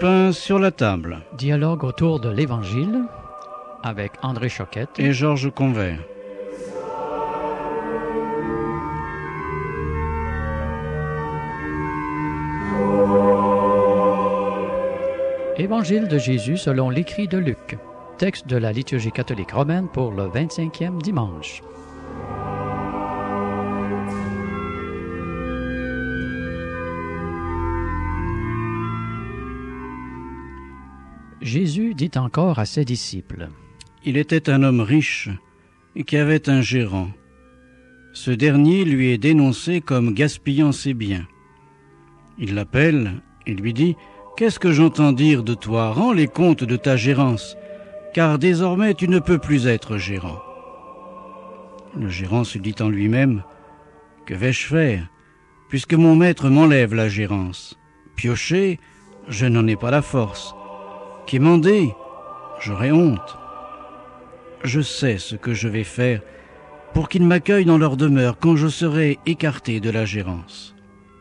pain sur la table. Dialogue autour de l'Évangile avec André Choquette et Georges Convert. Évangile de Jésus selon l'écrit de Luc. Texte de la liturgie catholique romaine pour le 25e dimanche. Jésus dit encore à ses disciples: Il était un homme riche qui avait un gérant. Ce dernier lui est dénoncé comme gaspillant ses biens. Il l'appelle et lui dit: Qu'est-ce que j'entends dire de toi? Rends les comptes de ta gérance, car désormais tu ne peux plus être gérant. Le gérant se dit en lui-même: Que vais-je faire, puisque mon maître m'enlève la gérance? Piocher, je n'en ai pas la force. Quémander, j'aurai honte. Je sais ce que je vais faire pour qu'ils m'accueillent dans leur demeure quand je serai écarté de la gérance.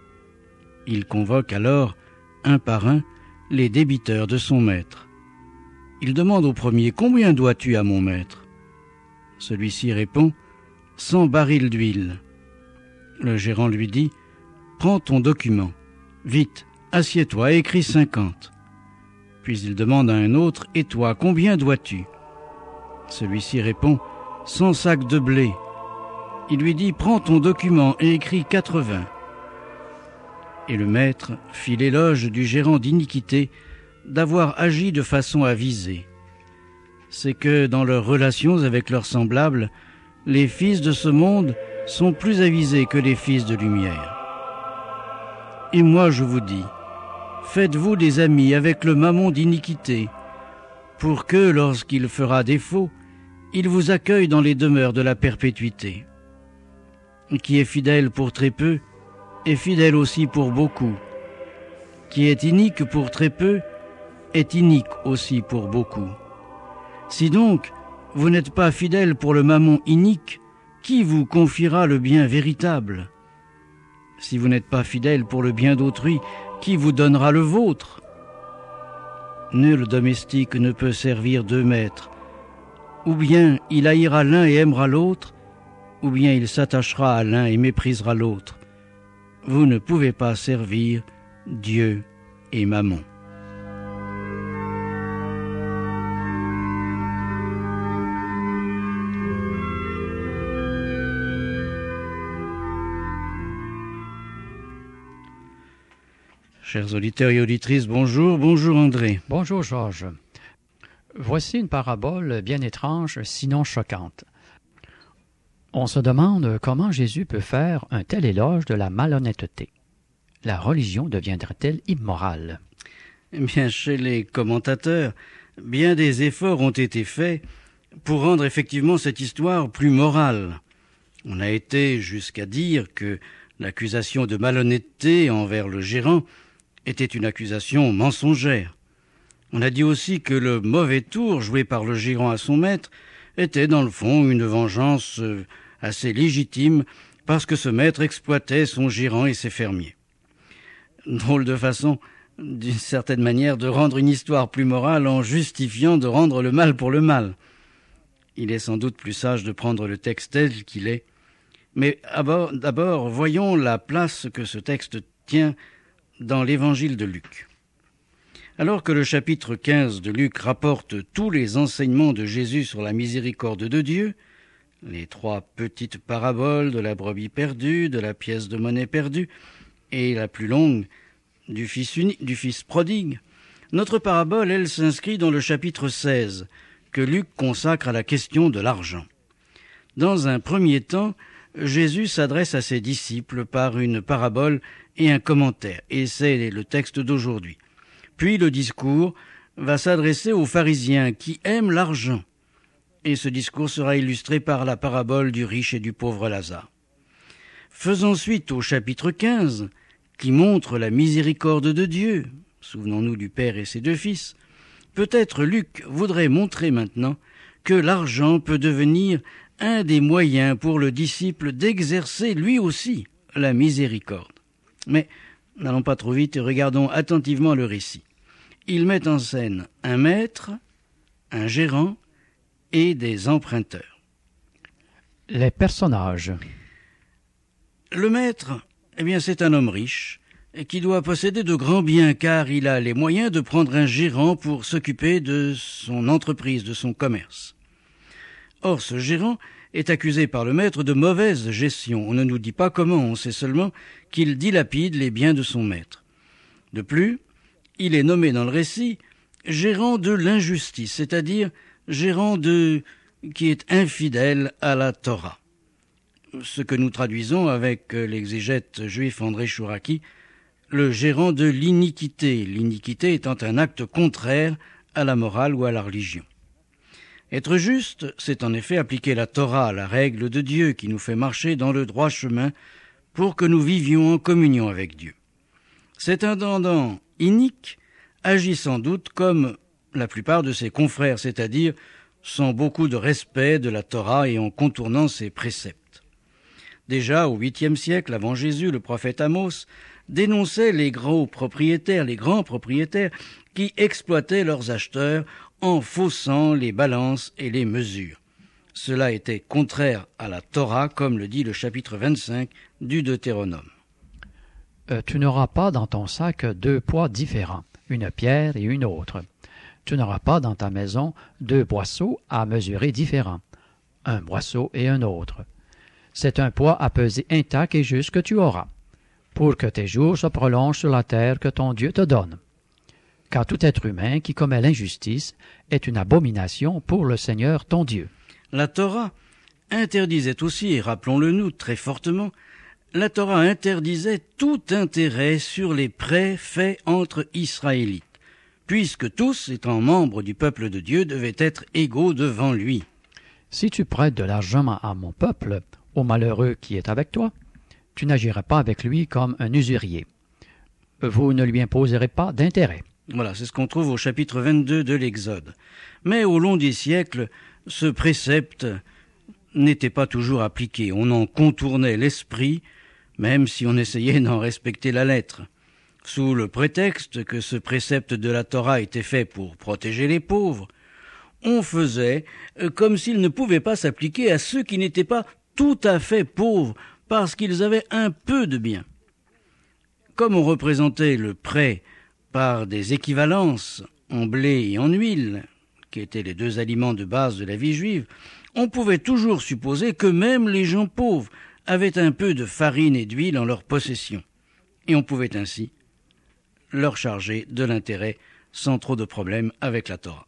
Il convoque alors, un par un, les débiteurs de son maître. Il demande au premier: Combien dois-tu à mon maître? Celui-ci répond: 100 barils d'huile. Le gérant lui dit: Prends ton document. Vite, assieds-toi et écris 50. Puis il demande à un autre: Et toi, combien dois-tu? Celui-ci répond: 100 sacs de blé. Il lui dit: Prends ton document et écris 80. Et le maître fit l'éloge du gérant d'iniquité d'avoir agi de façon avisée. C'est que dans leurs relations avec leurs semblables, les fils de ce monde sont plus avisés que les fils de lumière. Et moi je vous dis, faites-vous des amis avec le mammon d'iniquité, pour que, lorsqu'il fera défaut, il vous accueille dans les demeures de la perpétuité. Qui est fidèle pour très peu, est fidèle aussi pour beaucoup. Qui est inique pour très peu, est inique aussi pour beaucoup. Si donc vous n'êtes pas fidèle pour le mammon inique, qui vous confiera le bien véritable? Si vous n'êtes pas fidèle pour le bien d'autrui, qui vous donnera le vôtre? Nul domestique ne peut servir deux maîtres. Ou bien il haïra l'un et aimera l'autre, ou bien il s'attachera à l'un et méprisera l'autre. Vous ne pouvez pas servir Dieu et Mammon. Chers auditeurs et auditrices, bonjour. Bonjour André. Bonjour Georges. Voici une parabole bien étrange, sinon choquante. On se demande comment Jésus peut faire un tel éloge de la malhonnêteté. La religion deviendrait-elle immorale? Eh bien, chez les commentateurs, bien des efforts ont été faits pour rendre effectivement cette histoire plus morale. On a été jusqu'à dire que l'accusation de malhonnêteté envers le gérant était une accusation mensongère. On a dit aussi que le mauvais tour joué par le gérant à son maître était dans le fond une vengeance assez légitime parce que ce maître exploitait son gérant et ses fermiers. Drôle de façon, d'une certaine manière, de rendre une histoire plus morale en justifiant de rendre le mal pour le mal. Il est sans doute plus sage de prendre le texte tel qu'il est. Mais d'abord, voyons la place que ce texte tient dans l'évangile de Luc. Alors que le chapitre 15 de Luc rapporte tous les enseignements de Jésus sur la miséricorde de Dieu, les 3 petites paraboles de la brebis perdue, de la pièce de monnaie perdue, et la plus longue du fils prodigue, notre parabole, elle, s'inscrit dans le chapitre 16, que Luc consacre à la question de l'argent. Dans un premier temps, Jésus s'adresse à ses disciples par une parabole et un commentaire, et c'est le texte d'aujourd'hui. Puis le discours va s'adresser aux pharisiens qui aiment l'argent, et ce discours sera illustré par la parabole du riche et du pauvre Lazare. Faisons suite au chapitre 15, qui montre la miséricorde de Dieu. Souvenons-nous du Père et ses 2 fils. Peut-être Luc voudrait montrer maintenant que l'argent peut devenir un des moyens pour le disciple d'exercer lui aussi la miséricorde. Mais n'allons pas trop vite et regardons attentivement le récit. il met en scène un maître, un gérant et des emprunteurs. Les personnages. Le maître, c'est un homme riche qui doit posséder de grands biens car il a les moyens de prendre un gérant pour s'occuper de son entreprise, de son commerce. Or, ce gérant est accusé par le maître de mauvaise gestion. On ne nous dit pas comment, on sait seulement qu'il dilapide les biens de son maître. De plus, il est nommé dans le récit gérant de l'injustice, c'est-à-dire gérant qui est infidèle à la Torah. Ce que nous traduisons avec l'exégète juif André Chouraki, le gérant de l'iniquité, l'iniquité étant un acte contraire à la morale ou à la religion. Être juste, c'est en effet appliquer la Torah, la règle de Dieu qui nous fait marcher dans le droit chemin pour que nous vivions en communion avec Dieu. Cet intendant inique agit sans doute comme la plupart de ses confrères, c'est-à-dire sans beaucoup de respect de la Torah et en contournant ses préceptes. Déjà au 8e siècle avant Jésus, le prophète Amos dénonçait les grands propriétaires qui exploitaient leurs acheteurs en faussant les balances et les mesures. Cela était contraire à la Torah, comme le dit le chapitre 25 du Deutéronome. Tu n'auras pas dans ton sac 2 poids différents, une pierre et une autre. Tu n'auras pas dans ta maison 2 boisseaux à mesurer différents, un boisseau et un autre. C'est un poids à peser intact et juste que tu auras, pour que tes jours se prolongent sur la terre que ton Dieu te donne. Car tout être humain qui commet l'injustice est une abomination pour le Seigneur ton Dieu. La Torah interdisait aussi, et rappelons-le nous très fortement, la Torah interdisait tout intérêt sur les prêts faits entre Israélites, puisque tous, étant membres du peuple de Dieu, devaient être égaux devant lui. Si tu prêtes de l'argent à mon peuple, au malheureux qui est avec toi, tu n'agiras pas avec lui comme un usurier. Vous ne lui imposerez pas d'intérêt. Voilà, c'est ce qu'on trouve au chapitre 22 de l'Exode. Mais au long des siècles, ce précepte n'était pas toujours appliqué. On en contournait l'esprit, même si on essayait d'en respecter la lettre. Sous le prétexte que ce précepte de la Torah était fait pour protéger les pauvres, on faisait comme s'il ne pouvait pas s'appliquer à ceux qui n'étaient pas tout à fait pauvres parce qu'ils avaient un peu de biens. Comme on représentait le prêt par des équivalences en blé et en huile, qui étaient les 2 aliments de base de la vie juive, on pouvait toujours supposer que même les gens pauvres avaient un peu de farine et d'huile en leur possession, et on pouvait ainsi leur charger de l'intérêt sans trop de problèmes avec la Torah.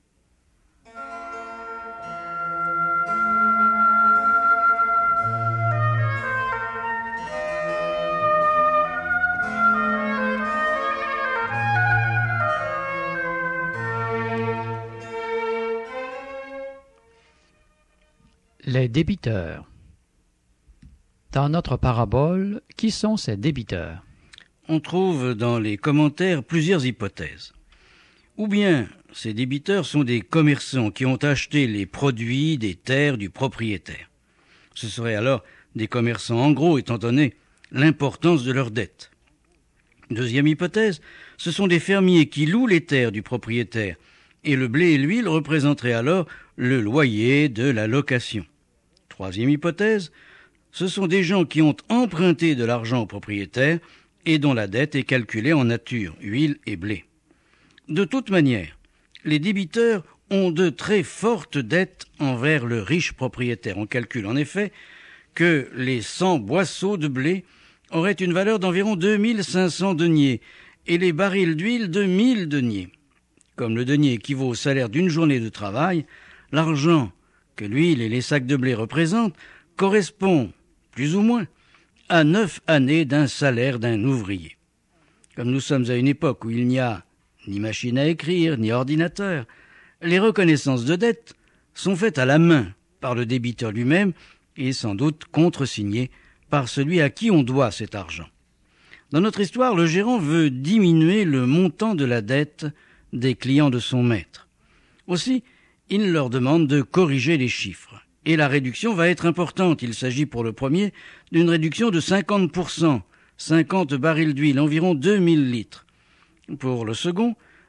Les débiteurs. Dans notre parabole, qui sont ces débiteurs? On trouve dans les commentaires plusieurs hypothèses. Ou bien ces débiteurs sont des commerçants qui ont acheté les produits des terres du propriétaire. Ce seraient alors des commerçants en gros, étant donné l'importance de leurs dettes. Deuxième hypothèse, ce sont des fermiers qui louent les terres du propriétaire, et le blé et l'huile représenteraient alors le loyer de la location. Troisième hypothèse, ce sont des gens qui ont emprunté de l'argent au propriétaire et dont la dette est calculée en nature, huile et blé. De toute manière, les débiteurs ont de très fortes dettes envers le riche propriétaire. On calcule en effet que les 100 boisseaux de blé auraient une valeur d'environ 2500 deniers et les barils d'huile de 1000 deniers. Comme le denier équivaut au salaire d'une journée de travail, l'argent que l'huile et les sacs de blé représentent correspond, plus ou moins, à 9 années d'un salaire d'un ouvrier. Comme nous sommes à une époque où il n'y a ni machine à écrire, ni ordinateur, les reconnaissances de dettes sont faites à la main par le débiteur lui-même et sans doute contresignées par celui à qui on doit cet argent. Dans notre histoire, le gérant veut diminuer le montant de la dette des clients de son maître. Aussi, il leur demande de corriger les chiffres. Et la réduction va être importante. Il s'agit pour le premier d'une réduction de 50%, 50 barils d'huile, environ 2000 litres. Pour le second,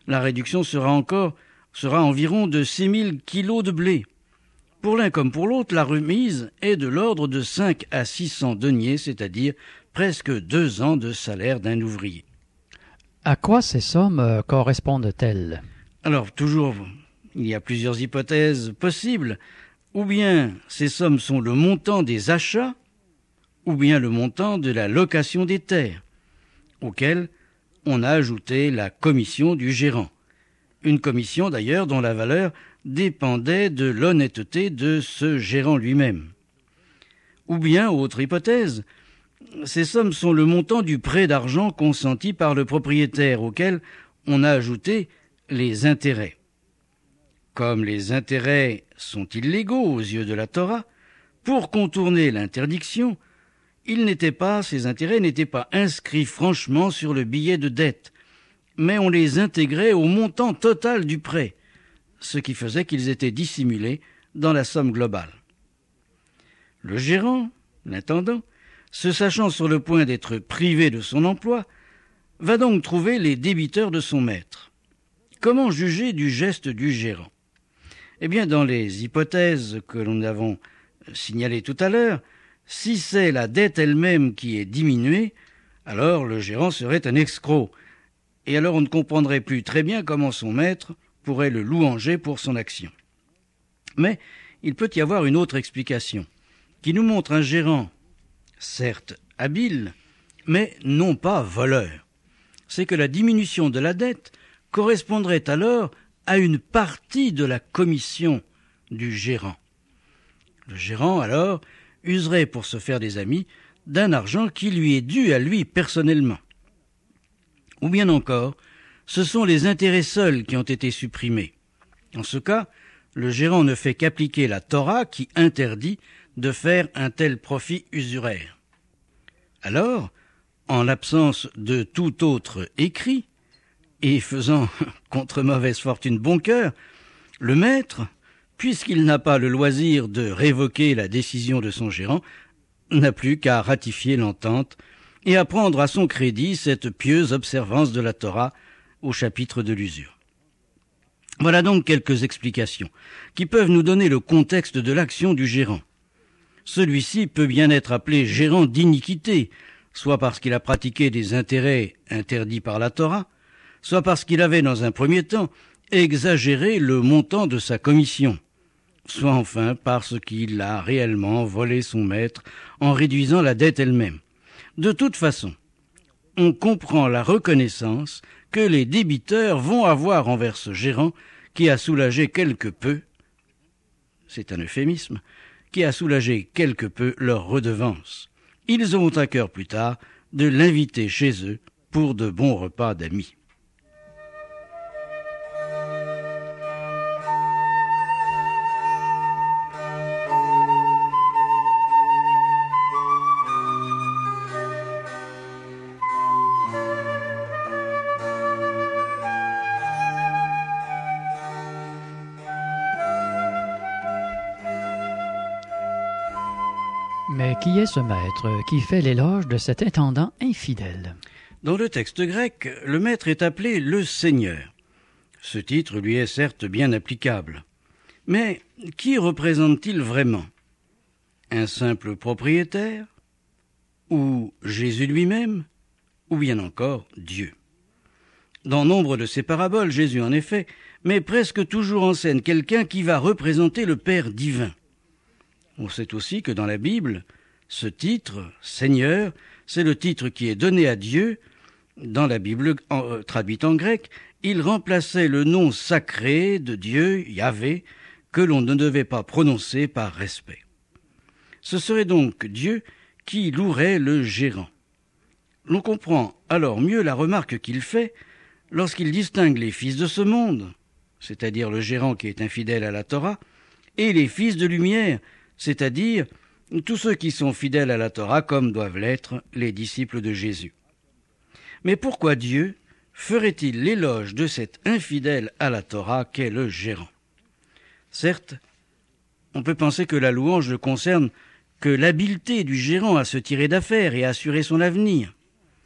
La réduction sera environ de 6000 kilos de blé. Pour l'un comme pour l'autre, la remise est de l'ordre de 5 à 600 deniers, c'est-à-dire presque 2 ans de salaire d'un ouvrier. À quoi ces sommes correspondent-elles? Alors, toujours, il y a plusieurs hypothèses possibles. Ou bien ces sommes sont le montant des achats, ou bien le montant de la location des terres, auquel on a ajouté la commission du gérant. Une commission d'ailleurs dont la valeur dépendait de l'honnêteté de ce gérant lui-même. Ou bien, autre hypothèse, ces sommes sont le montant du prêt d'argent consenti par le propriétaire auquel on a ajouté les intérêts. Comme les intérêts sont illégaux aux yeux de la Torah, pour contourner l'interdiction, ces intérêts n'étaient pas inscrits franchement sur le billet de dette, mais on les intégrait au montant total du prêt, ce qui faisait qu'ils étaient dissimulés dans la somme globale. Le gérant, l'intendant, se sachant sur le point d'être privé de son emploi, va donc trouver les débiteurs de son maître. Comment juger du geste du gérant? Eh bien, dans les hypothèses que nous avons signalées tout à l'heure, si c'est la dette elle-même qui est diminuée, alors le gérant serait un escroc. Et alors on ne comprendrait plus très bien comment son maître pourrait le louanger pour son action. Mais il peut y avoir une autre explication, qui nous montre un gérant, certes habile, mais non pas voleur. C'est que la diminution de la dette correspondrait alors à une partie de la commission du gérant. Le gérant, alors, userait pour se faire des amis d'un argent qui lui est dû à lui personnellement. Ou bien encore, ce sont les intérêts seuls qui ont été supprimés. En ce cas, le gérant ne fait qu'appliquer la Torah qui interdit de faire un tel profit usuraire. Alors, en l'absence de tout autre écrit, et faisant contre mauvaise fortune bon cœur, le maître, puisqu'il n'a pas le loisir de révoquer la décision de son gérant, n'a plus qu'à ratifier l'entente et à prendre à son crédit cette pieuse observance de la Torah au chapitre de l'usure. Voilà donc quelques explications qui peuvent nous donner le contexte de l'action du gérant. Celui-ci peut bien être appelé gérant d'iniquité, soit parce qu'il a pratiqué des intérêts interdits par la Torah, soit parce qu'il avait dans un premier temps exagéré le montant de sa commission, soit enfin parce qu'il a réellement volé son maître en réduisant la dette elle-même. De toute façon, on comprend la reconnaissance que les débiteurs vont avoir envers ce gérant qui a soulagé quelque peu, c'est un euphémisme, qui a soulagé quelque peu leur redevance. Ils auront à cœur plus tard de l'inviter chez eux pour de bons repas d'amis. Mais qui est ce maître qui fait l'éloge de cet intendant infidèle? Dans le texte grec, le maître est appelé le Seigneur. Ce titre lui est certes bien applicable. Mais qui représente-t-il vraiment? Un simple propriétaire? Ou Jésus lui-même? Ou bien encore Dieu? Dans nombre de ses paraboles, Jésus, en effet, met presque toujours en scène quelqu'un qui va représenter le Père divin. On sait aussi que dans la Bible, ce titre, Seigneur, c'est le titre qui est donné à Dieu. Dans la Bible traduite en grec, il remplaçait le nom sacré de Dieu, Yahvé, que l'on ne devait pas prononcer par respect. Ce serait donc Dieu qui louerait le gérant. L'on comprend alors mieux la remarque qu'il fait lorsqu'il distingue les fils de ce monde, c'est-à-dire le gérant qui est infidèle à la Torah, et les fils de lumière, c'est-à-dire tous ceux qui sont fidèles à la Torah comme doivent l'être les disciples de Jésus. Mais pourquoi Dieu ferait-il l'éloge de cet infidèle à la Torah qu'est le gérant? Certes, on peut penser que la louange ne concerne que l'habileté du gérant à se tirer d'affaire et à assurer son avenir.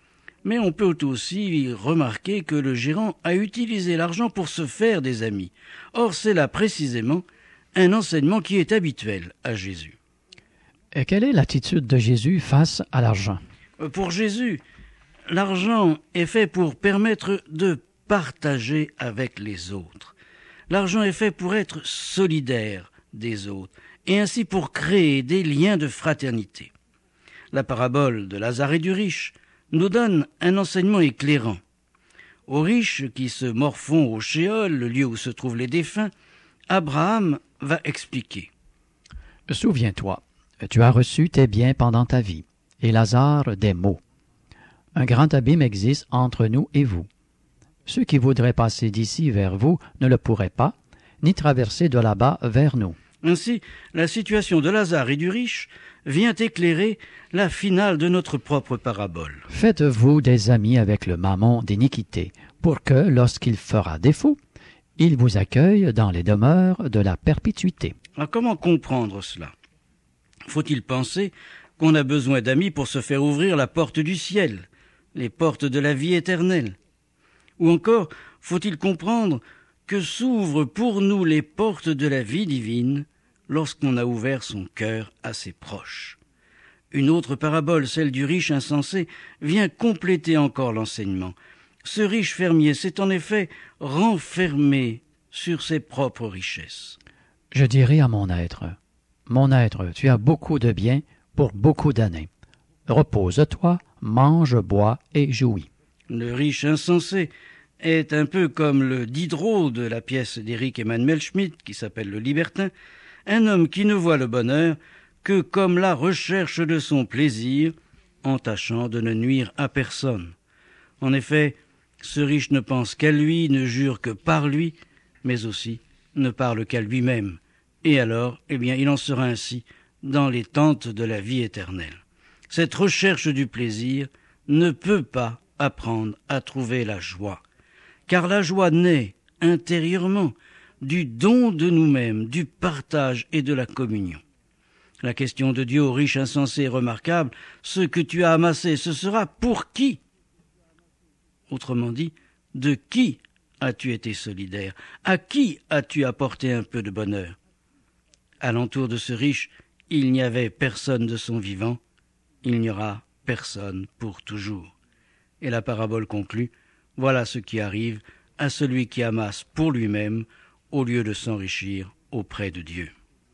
Mais on peut aussi remarquer que le gérant a utilisé l'argent pour se faire des amis. Or, c'est là précisément un enseignement qui est habituel à Jésus. Et quelle est l'attitude de Jésus face à l'argent? Pour Jésus, l'argent est fait pour permettre de partager avec les autres. L'argent est fait pour être solidaire des autres et ainsi pour créer des liens de fraternité. La parabole de Lazare et du riche nous donne un enseignement éclairant. Aux riches qui se morfondent au Shéol, le lieu où se trouvent les défunts, Abraham va expliquer. Souviens-toi, tu as reçu tes biens pendant ta vie, et Lazare des maux. Un grand abîme existe entre nous et vous. Ceux qui voudraient passer d'ici vers vous ne le pourraient pas, ni traverser de là-bas vers nous. Ainsi, la situation de Lazare et du riche vient éclairer la finale de notre propre parabole. Faites-vous des amis avec le mammon d'iniquité, pour que, lorsqu'il fera défaut, il vous accueille dans les demeures de la perpétuité. Alors comment comprendre cela? Faut-il penser qu'on a besoin d'amis pour se faire ouvrir la porte du ciel, les portes de la vie éternelle? Ou encore, faut-il comprendre que s'ouvrent pour nous les portes de la vie divine lorsqu'on a ouvert son cœur à ses proches? Une autre parabole, celle du riche insensé, vient compléter encore l'enseignement. Ce riche fermier s'est en effet renfermé sur ses propres richesses. Je dirai à mon être, tu as beaucoup de biens pour beaucoup d'années. Repose-toi, mange, bois et jouis. Le riche insensé est un peu comme le Diderot de la pièce d'Éric Emmanuel Schmitt, qui s'appelle Le Libertin, un homme qui ne voit le bonheur que comme la recherche de son plaisir, en tâchant de ne nuire à personne. En effet, ce riche ne pense qu'à lui, ne jure que par lui, mais aussi ne parle qu'à lui-même. Et alors, il en sera ainsi dans les tentes de la vie éternelle. Cette recherche du plaisir ne peut pas apprendre à trouver la joie, car la joie naît intérieurement du don de nous-mêmes, du partage et de la communion. La question de Dieu au riche insensé est remarquable. Ce que tu as amassé, ce sera pour qui? Autrement dit, de qui as-tu été solidaire? À qui as-tu apporté un peu de bonheur? Alentour de ce riche, il n'y avait personne de son vivant, il n'y aura personne pour toujours. Et la parabole conclut, voilà ce qui arrive à celui qui amasse pour lui-même au lieu de s'enrichir auprès de Dieu.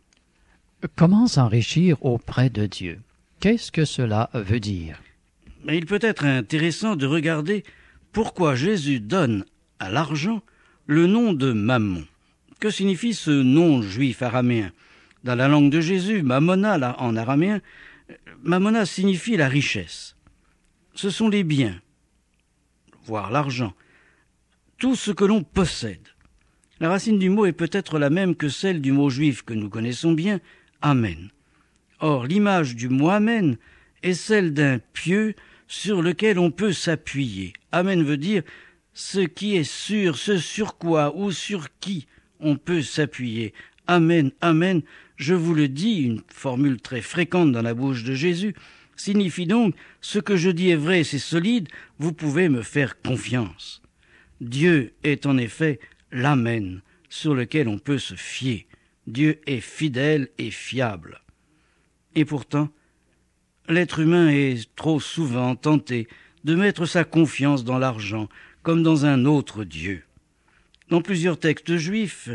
Comment s'enrichir auprès de Dieu? Qu'est-ce que cela veut dire? Il peut être intéressant de regarder pourquoi Jésus donne à l'argent le nom de Mammon. Que signifie ce nom juif araméen? Dans la langue de Jésus, Mammona, là, en araméen, Mammona signifie la richesse. Ce sont les biens, voire l'argent, tout ce que l'on possède. La racine du mot est peut-être la même que celle du mot juif que nous connaissons bien, Amen. Or, l'image du mot Amen est celle d'un pieu sur lequel on peut s'appuyer. Amen veut dire ce qui est sûr, ce sur quoi ou sur qui on peut s'appuyer. Amen, Amen, je vous le dis, une formule très fréquente dans la bouche de Jésus, signifie donc ce que je dis est vrai, c'est solide, vous pouvez me faire confiance. Dieu est en effet l'Amen sur lequel on peut se fier. Dieu est fidèle et fiable. Et pourtant, l'être humain est trop souvent tenté de mettre sa confiance dans l'argent comme dans un autre Dieu. Dans plusieurs textes juifs,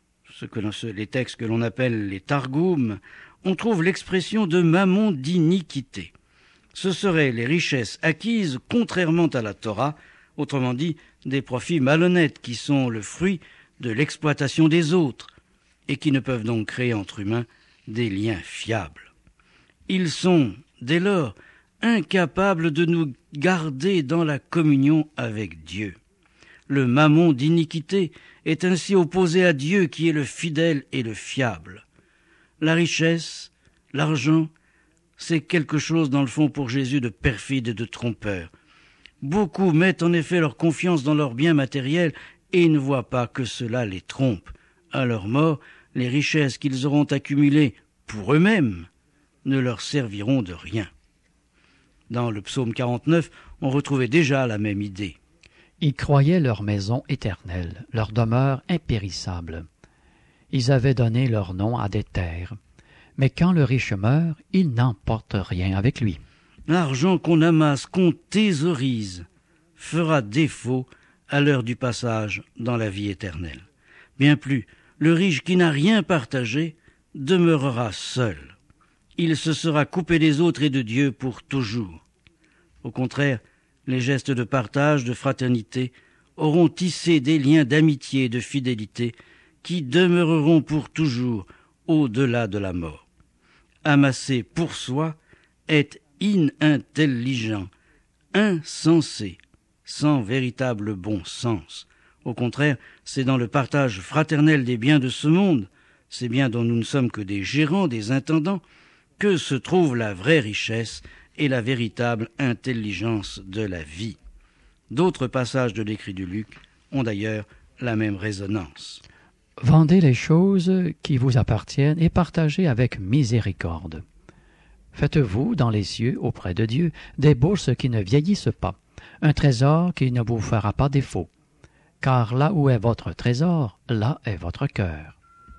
les textes que l'on appelle les Targum, on trouve l'expression de mammon d'iniquité. Ce seraient les richesses acquises contrairement à la Torah, autrement dit, des profits malhonnêtes qui sont le fruit de l'exploitation des autres et qui ne peuvent donc créer entre humains des liens fiables. Ils sont, dès lors, incapables de nous garder dans la communion avec Dieu. Le mammon d'iniquité est ainsi opposé à Dieu qui est le fidèle et le fiable. La richesse, l'argent, c'est quelque chose dans le fond pour Jésus de perfide et de trompeur. Beaucoup mettent en effet leur confiance dans leurs biens matériels et ne voient pas que cela les trompe. À leur mort, les richesses qu'ils auront accumulées pour eux-mêmes ne leur serviront de rien. Dans le psaume 49, on retrouvait déjà la même idée. Ils croyaient leur maison éternelle, leur demeure impérissable. Ils avaient donné leur nom à des terres. Mais quand le riche meurt, il n'emporte rien avec lui. L'argent qu'on amasse, qu'on thésaurise, fera défaut à l'heure du passage dans la vie éternelle. Bien plus, le riche qui n'a rien partagé demeurera seul. Il se sera coupé des autres et de Dieu pour toujours. Au contraire, les gestes de partage, de fraternité, auront tissé des liens d'amitié et de fidélité qui demeureront pour toujours au-delà de la mort. Amasser pour soi est inintelligent, insensé, sans véritable bon sens. Au contraire, c'est dans le partage fraternel des biens de ce monde, ces biens dont nous ne sommes que des gérants, des intendants, que se trouve la vraie richesse et la véritable intelligence de la vie. D'autres passages de l'écrit du Luc ont d'ailleurs la même résonance. Vendez les choses qui vous appartiennent et partagez avec miséricorde. Faites-vous dans les cieux, auprès de Dieu, des bourses qui ne vieillissent pas, un trésor qui ne vous fera pas défaut. Car là où est votre trésor, là est votre cœur.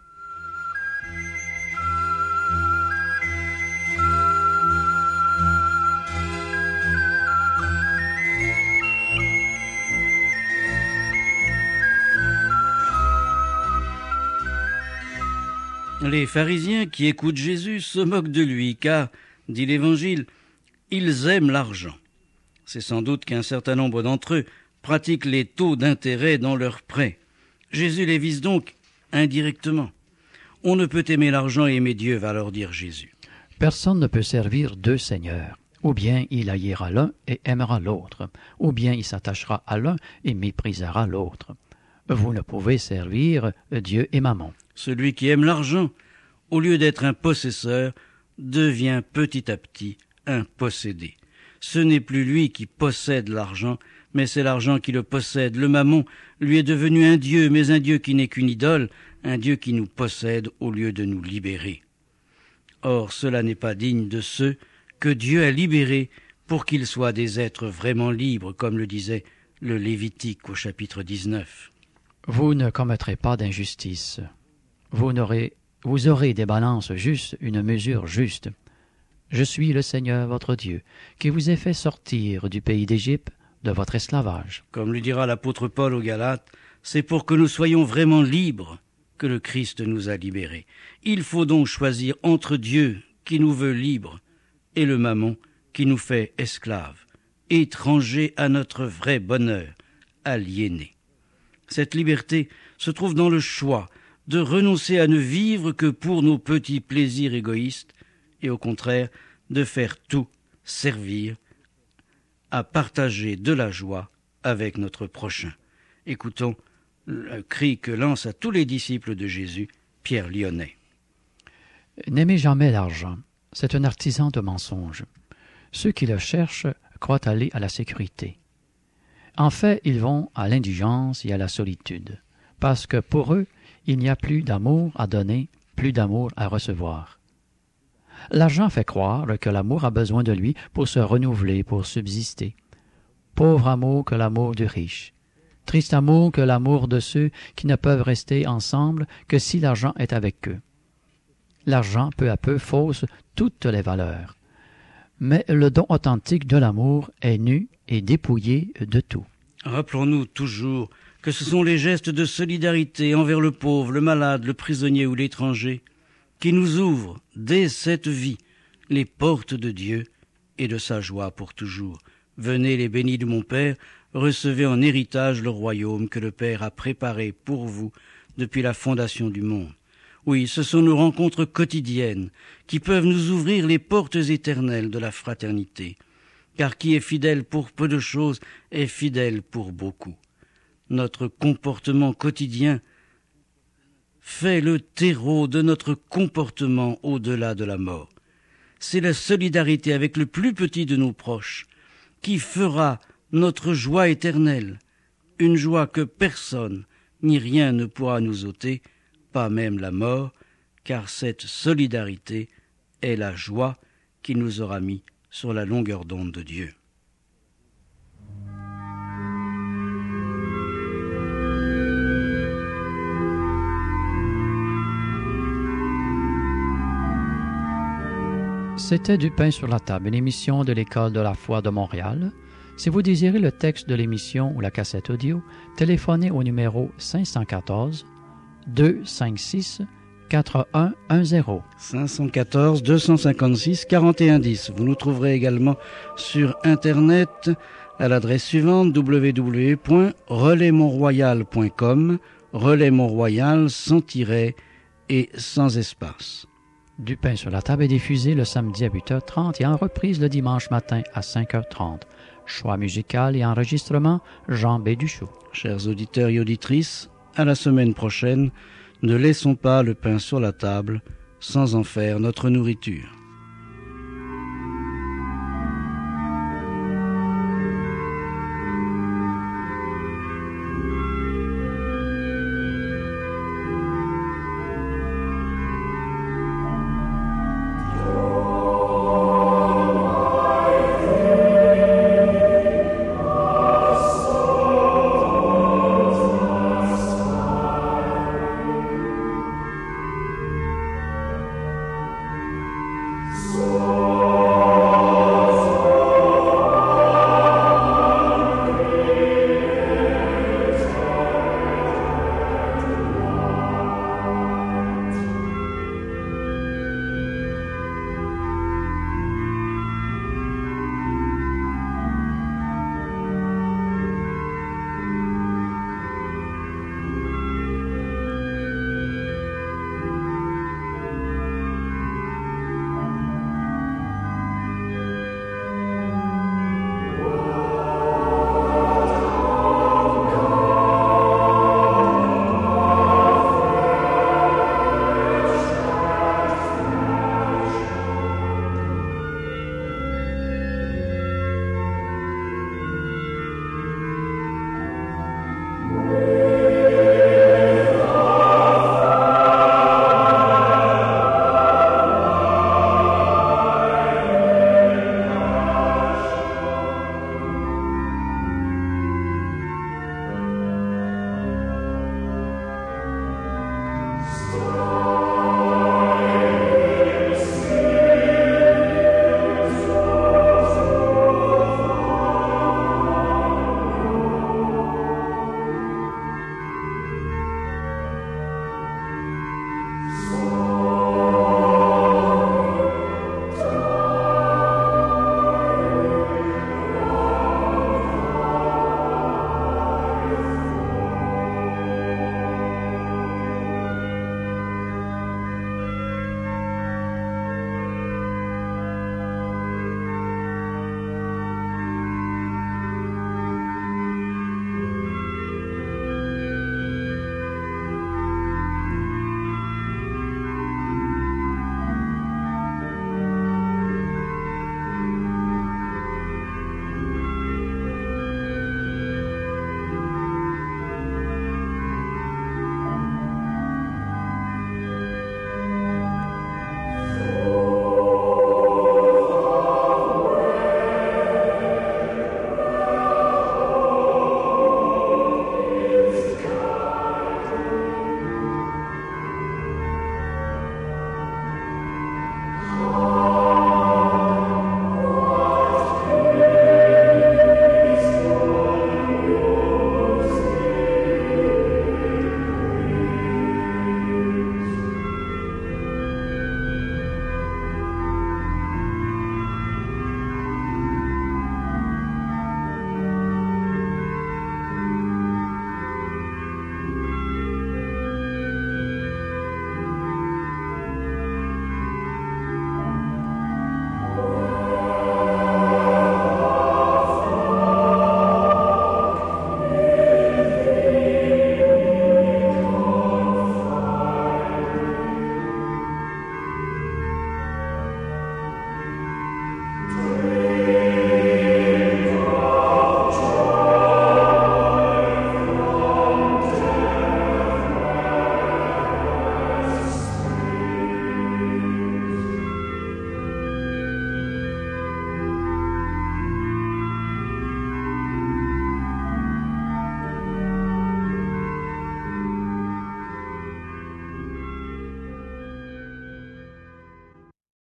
Les pharisiens qui écoutent Jésus se moquent de lui, car, dit l'Évangile, ils aiment l'argent. C'est sans doute qu'un certain nombre d'entre eux pratiquent les taux d'intérêt dans leurs prêts. Jésus les vise donc indirectement. On ne peut aimer l'argent et aimer Dieu, va leur dire Jésus. Personne ne peut servir deux seigneurs. Ou bien il haïra l'un et aimera l'autre, ou bien il s'attachera à l'un et méprisera l'autre. Vous ne pouvez servir Dieu et Mammon. Celui qui aime l'argent, au lieu d'être un possesseur, devient petit à petit un possédé. Ce n'est plus lui qui possède l'argent, mais c'est l'argent qui le possède. Le mammon lui est devenu un dieu, mais un dieu qui n'est qu'une idole, un dieu qui nous possède au lieu de nous libérer. Or, cela n'est pas digne de ceux que Dieu a libérés pour qu'ils soient des êtres vraiment libres, comme le disait le Lévitique au chapitre 19. Vous ne commettrez pas d'injustice. Vous aurez des balances justes, une mesure juste. Je suis le Seigneur votre Dieu, qui vous ai fait sortir du pays d'Égypte, de votre esclavage. Comme lui dira l'apôtre Paul aux Galates, c'est pour que nous soyons vraiment libres que le Christ nous a libérés. Il faut donc choisir entre Dieu, qui nous veut libres, et le mammon, qui nous fait esclaves, étrangers à notre vrai bonheur, aliénés. Cette liberté se trouve dans le choix de renoncer à ne vivre que pour nos petits plaisirs égoïstes et au contraire de faire tout servir à partager de la joie avec notre prochain. Écoutons le cri que lance à tous les disciples de Jésus, Pierre Lyonnais. N'aimez jamais l'argent, c'est un artisan de mensonge. Ceux qui le cherchent croient aller à la sécurité. En fait, ils vont à l'indigence et à la solitude, parce que pour eux, il n'y a plus d'amour à donner, plus d'amour à recevoir. L'argent fait croire que l'amour a besoin de lui pour se renouveler, pour subsister. Pauvre amour que l'amour du riche. Triste amour que l'amour de ceux qui ne peuvent rester ensemble que si l'argent est avec eux. L'argent, peu à peu, fausse toutes les valeurs. Mais le don authentique de l'amour est nu et dépouillé de tout. Rappelons-nous toujours que ce sont les gestes de solidarité envers le pauvre, le malade, le prisonnier ou l'étranger qui nous ouvrent, dès cette vie, les portes de Dieu et de sa joie pour toujours. Venez les bénis de mon Père, recevez en héritage le royaume que le Père a préparé pour vous depuis la fondation du monde. Oui, ce sont nos rencontres quotidiennes qui peuvent nous ouvrir les portes éternelles de la fraternité, car qui est fidèle pour peu de choses est fidèle pour beaucoup. Notre comportement quotidien fait le terreau de notre comportement au-delà de la mort. C'est la solidarité avec le plus petit de nos proches qui fera notre joie éternelle, une joie que personne ni rien ne pourra nous ôter, pas même la mort, car cette solidarité est la joie qui nous aura mis sur la longueur d'onde de Dieu. C'était Du pain sur la table, une émission de l'École de la foi de Montréal. Si vous désirez le texte de l'émission ou la cassette audio, téléphonez au numéro 514 256 4110. 514 256 4110. Vous nous trouverez également sur Internet à l'adresse suivante www.relaismontroyal.com, Relais Mont-Royal sans tiret et sans espace. Du pain sur la table est diffusé le samedi à 8h30 et en reprise le dimanche matin à 5h30. Choix musical et enregistrement, Jean Béduchot. Chers auditeurs et auditrices, à la semaine prochaine. Ne laissons pas le pain sur la table sans en faire notre nourriture.